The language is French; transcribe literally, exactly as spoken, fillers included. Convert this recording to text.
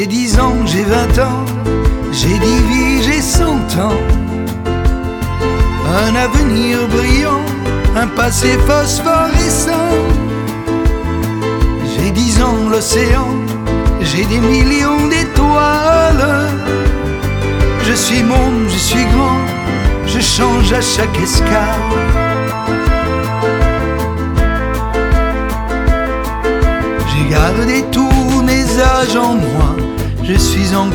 J'ai dix ans, j'ai vingt ans, j'ai dix vies, j'ai cent ans. Un avenir brillant, un passé phosphorescent. J'ai dix ans, l'océan, j'ai des millions d'étoiles. Je suis monde, je suis grand, je change à chaque escale. J'ai gardé tous mes âges en moi, je suis en